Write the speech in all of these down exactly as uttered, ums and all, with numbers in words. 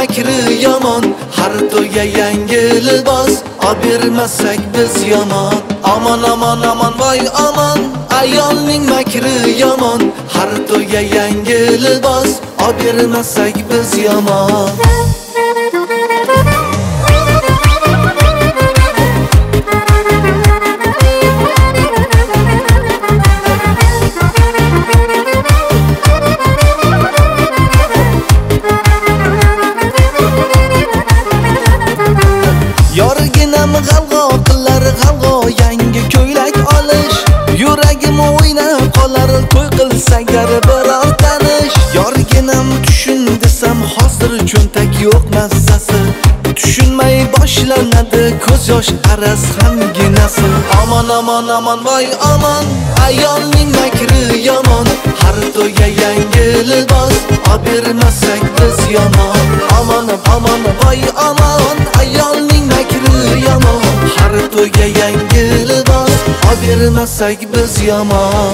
makri yomon, har to'yga yangi libos olib bermasak biz yomon. Aman aman aman voy aman, ayolning makri yomon, har to'yga yangi libos olib bermasak biz yomon. Yorginam g'alg'o qilar g'alg'o, yangi ko'ylak olish yuragim o'ynab qolar, to'y qilsa gar biror tanish. Yorginam tushun desam hozir cho'ntak yo'q massasi, tushunmay boshlanadi ko'z yosh araz hamginasi. Aman aman aman voy aman, ayolning makri yomon, har to'yga yangi libos olib bermasak biz yomon. Aman aman voy aman, ayolning makri yomon, har to'yga yangi libos olib bermasak biz yomon.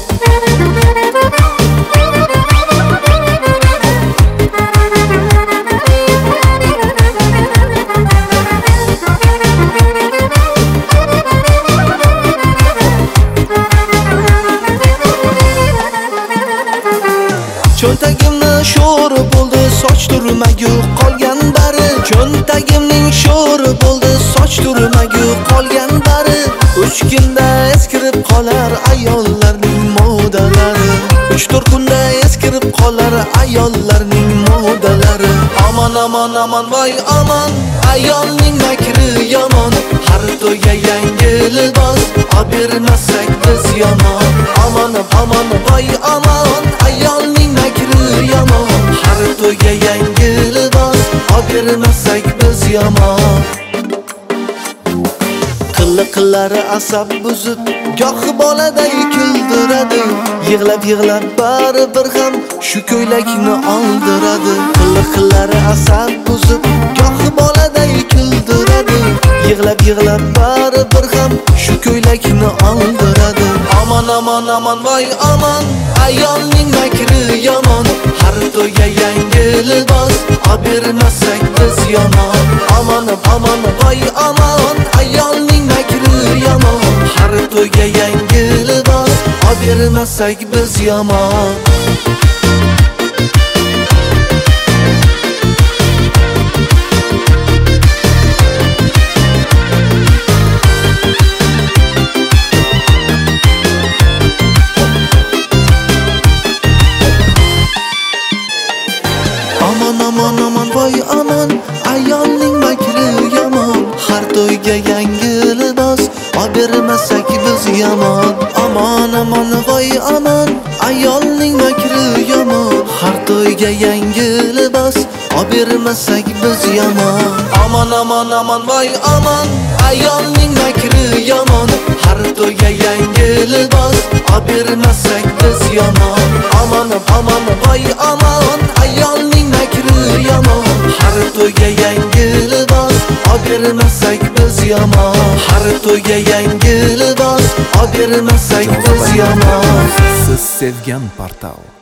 Cho'ntagimni sho'r bo'ldi, soch turmagu qolgan bari. Cho'ntagimning sho'r bo'ldi, soch turmagu qolgan bari. Uch kunda eskirib qolar ayollarning modalari. Uch to'rt kunda eskirib qolar ayollarning modalari. Aman aman aman voy aman, ayolning makri yomon, har to'yga yangi libos olib bermasak biz yomon. Aman aman voy aman, ayolning makri yomon, har to'yga yangi libos olib bermasak biz yomon. Qiliqlari asab buzib, goh boladay kuldiradi, yig'lab yig'lab baribir ham shu ko'ylakni oldiradi. Qiliqlari asab buzib, goh boladay kuldiradi, yig'lab yig'lab baribir ham shu ko'ylakni oldiradi. Aman aman aman voy aman, ayolning makri yomon, har to'yga yangi libos olib bermasak biz yomon. Aman aman voy aman, ayolning makri yomon, har to'yga yangi libos olib bermasak biz yomon. Aman aman aman voy aman, ayolning makri yomon, har to'yga yangi libos olib bermasak biz yomon. Aman aman voy aman, ayolning makri yomon, har to'yga yangi libos olib bermasak biz yomon. Aman aman aman voy aman, ayolning makri yomon, har to'yga yangi libos olib bermasak biz yomon. Aman aman voy aman, ayolning makri yomon, har to'yga yangi libos olib bermasak biz yomon. Har to'yga yangi libos olib bermasak biz yomon. Siz sevgan portal.